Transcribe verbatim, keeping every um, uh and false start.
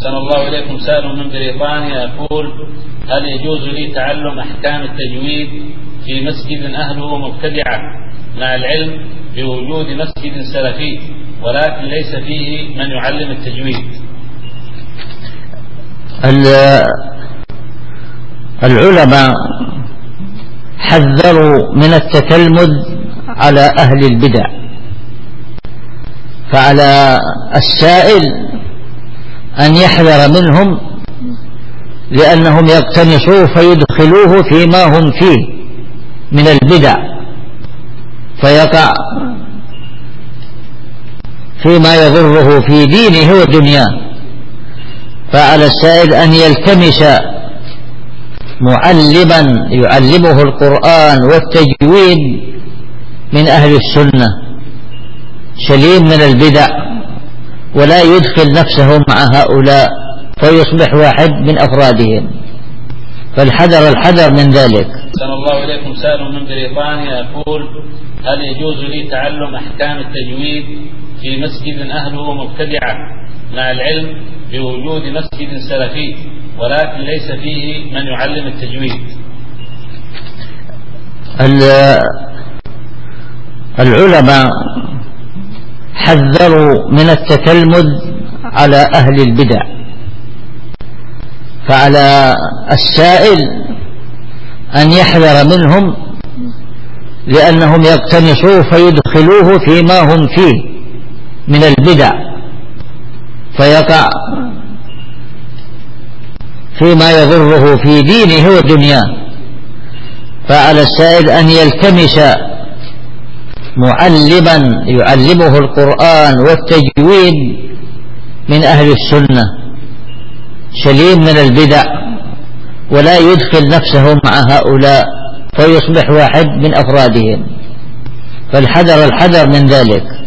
أحسن الله إليكم. سائل من بريطانيا يقول: هل يجوز لي تعلم أحكام التجويد في مسجد أهله مبتدعة مع العلم بوجود مسجد سلفي ولكن ليس فيه من يعلم التجويد؟ العلماء حذروا من التتلمذ على أهل البدع، فعلى السائل أن يحذر منهم لأنهم يقتنصوه فيدخلوه فيما هم فيه من البدع فيقع فيما يضره في دينه ودنياه. فعلى السائل أن يلتمس معلما يعلمه القرآن والتجويد من أهل السنة سليم من البدع، ولا يدخل نفسه مع هؤلاء فيصبح واحد من أفرادهم، فالحذر الحذر من ذلك. أحسن الله إليكم. سائل من بريطانيا يقول: هل يجوز لي تعلم أحكام التجويد في مسجد أهله مبتدعة مع العلم بوجود مسجد سلفي ولكن ليس فيه من يعلم التجويد؟ العلماء حذروا من التتلمذ على أهل البدع، فعلى السائل أن يحذر منهم لأنهم يقتنصوه فيدخلوه فيما هم فيه من البدع فيقع فيما يضره في دينه ودنياه. فعلى السائل أن يلتمس معلما يعلمه القرآن والتجويد من أهل السنة سليم من البدع، ولا يدخل نفسه مع هؤلاء فيصبح واحد من أفرادهم، فالحذر الحذر من ذلك.